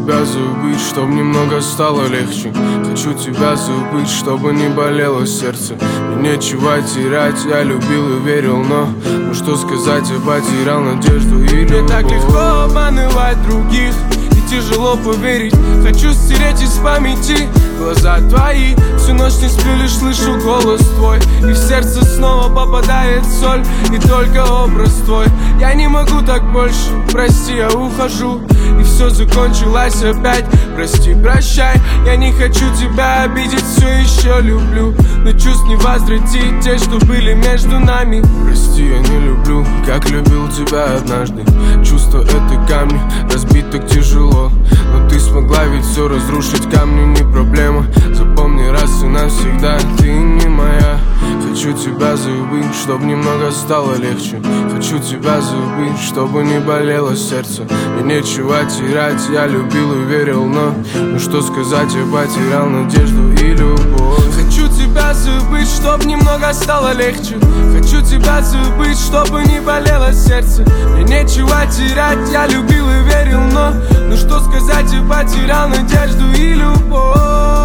тебя забыть, чтоб немного стало легче. Хочу тебя забыть, чтобы не болело сердце. Мне нечего терять, я любил и верил, но ну что сказать, я потерял надежду и любовь. Мне так легко обманывать других и тяжело поверить. Хочу стереть из памяти глаза твои. Всю ночь не сплю, лишь слышу голос твой, и в сердце снова попадает соль, и только образ твой. Я не могу так больше, прости, я ухожу, и все закончилось опять. Прости, прощай, я не хочу тебя обидеть, все еще люблю, но чувств не возвратить те, что были между нами. Прости, я не люблю, как любил тебя однажды. Чувства это камни, разбить так тяжело, но ты смогла ведь все разрушить, камни не проблема. Запомни раз и навсегда, ты не моя. Хочу тебя забыть, чтобы немного стало легче. Хочу тебя забыть, чтобы не болело сердце. Мне нечего терять, я любил и верил, но ну что сказать, я потерял надежду и любовь. Хочу тебя забыть, чтоб немного стало легче. Хочу тебя забыть, чтобы не болело сердце. Мне нечего терять, я любил и верил, но ну что сказать, я потерял надежду и любовь.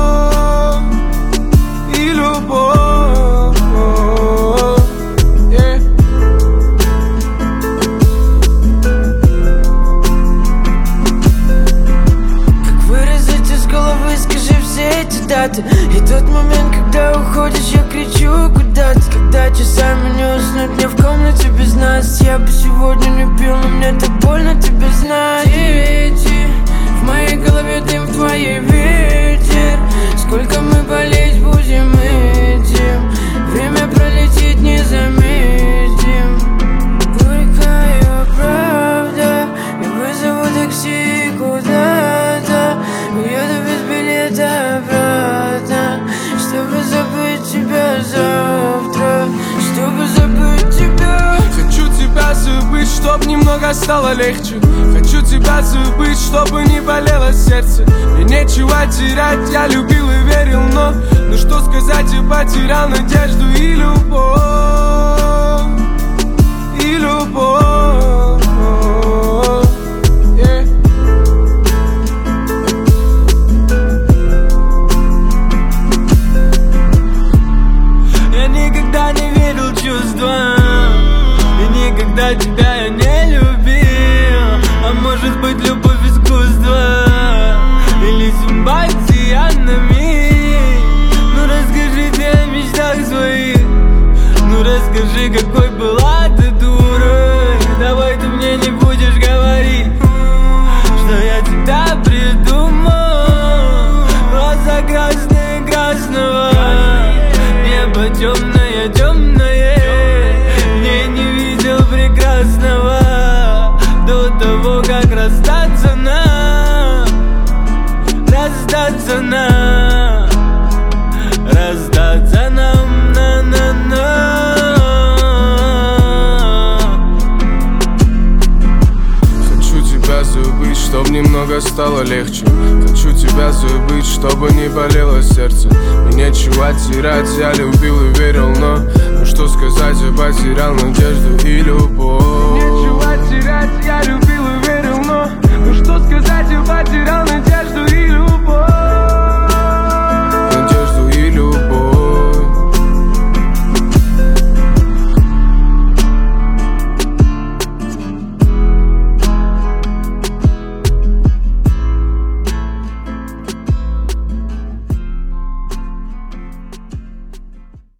И любовь, yeah. Как вырезать из головы, скажи все эти даты. И тот момент, когда уходишь, я кричу куда-то. Когда часами не уснуть мне в комнате без нас. Я бы сегодня не пил, но мне так больно тебя знать. Дети, в моей голове дым, в твоей ветер. Сколько мы болеть будем этим, время пролетит, не заметим. Горькая правда, я вызову такси куда-то, уеду без билета обратно, чтобы забыть тебя завтра, чтобы забыть тебя. Хочу тебя забыть, чтоб немного стало легче. Хочу тебя забыть, чтобы не болело сердце. Мне нечего терять, я любил и верил, но ну что сказать, я потерял надежду и любовь. И любовь, yeah. Я никогда не верил чувствам, и никогда тебя я не любил. А может быть любовь искусство или симпатия на миг. Ну расскажи ты о мечтах своих, ну расскажи, какой была ты дурой. Давай ты мне не будешь говорить, что я тебя придумал. Глаза красные красного, небо темное темное. Не видел прекрасного до того, как расстаться нам. Расстаться нам, расстаться нам, на-на-на. Хочу тебя забыть, чтоб немного стало легче. Хочу тебя забыть, чтобы не болело сердце. Мне нечего терять, я любил и верил, но ну что сказать, я потерял надежду и любовь. Нечего терять, я любил и верил, но ну что сказать, я потерял надежду и